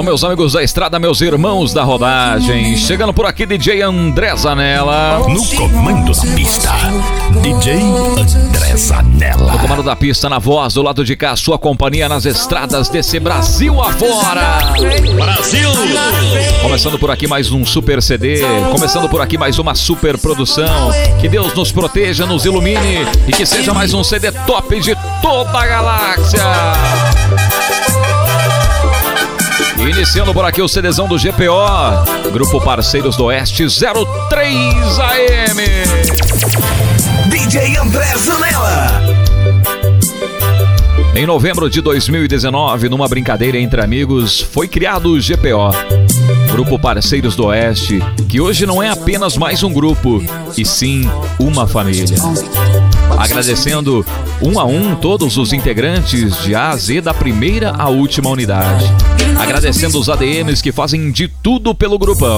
Alô, meus amigos da estrada, meus irmãos da rodagem. Chegando por aqui, DJ André Zanella. No comando da pista, DJ André Zanella. No comando da pista, na voz, do lado de cá, sua companhia nas estradas desse Brasil afora. Brasil! Começando por aqui mais um super CD. Começando por aqui mais uma super produção. Que Deus nos proteja, nos ilumine e que seja mais um CD top de toda a galáxia. Iniciando por aqui o CDzão do GPO, Grupo Parceiros do Oeste 03 AM. DJ André Zanella. Em novembro de 2019, numa brincadeira entre amigos, foi criado o GPO, Grupo Parceiros do Oeste, que hoje não é apenas mais um grupo, e sim uma família. Agradecendo um a um todos os integrantes de A a Z, da primeira à última unidade. Agradecendo os ADMs que fazem de tudo pelo grupão.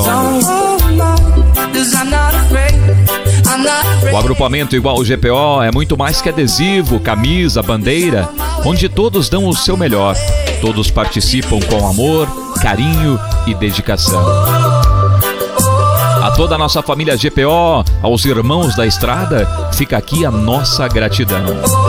O agrupamento igual ao GPO é muito mais que adesivo, camisa, bandeira, onde todos dão o seu melhor. Todos participam com amor, carinho e dedicação. A toda a nossa família GPO, aos irmãos da estrada, fica aqui a nossa gratidão.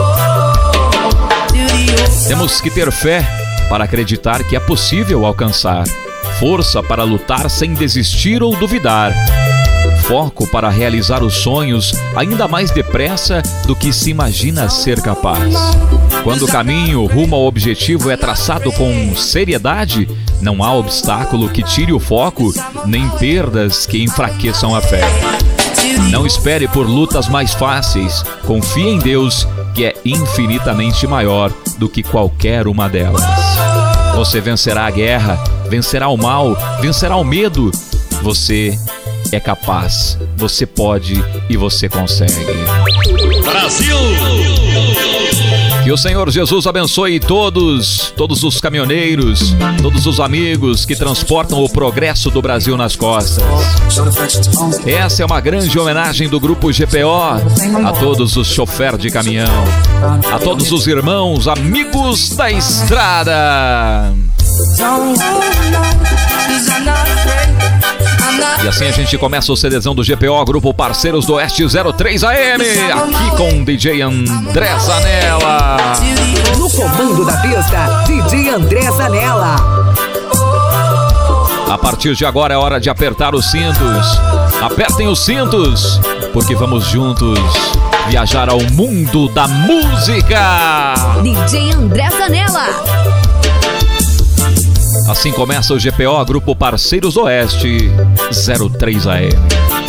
Temos que ter fé para acreditar que é possível alcançar, força para lutar sem desistir ou duvidar, foco para realizar os sonhos ainda mais depressa do que se imagina ser capaz. Quando o caminho rumo ao objetivo é traçado com seriedade, não há obstáculo que tire o foco, nem perdas que enfraqueçam a fé. Não espere por lutas mais fáceis, confie em Deus, que é infinitamente maior do que qualquer uma delas. Você vencerá a guerra, vencerá o mal, vencerá o medo. Você é capaz, você pode e você consegue. Brasil! Que o Senhor Jesus abençoe todos os caminhoneiros, todos os amigos que transportam o progresso do Brasil nas costas. Essa é uma grande homenagem do Grupo GPO a todos os choferes de caminhão, a todos os irmãos, amigos da estrada. E assim a gente começa o CDzão do GPO, Grupo Parceiros do Oeste 03 AM, aqui com DJ André Zanella. No comando da pista, DJ André Zanella. A partir de agora é hora de apertar os cintos. Apertem os cintos, porque vamos juntos viajar ao mundo da música. DJ André Zanella. Assim começa o GPO, Grupo Parceiros Oeste 03 AM.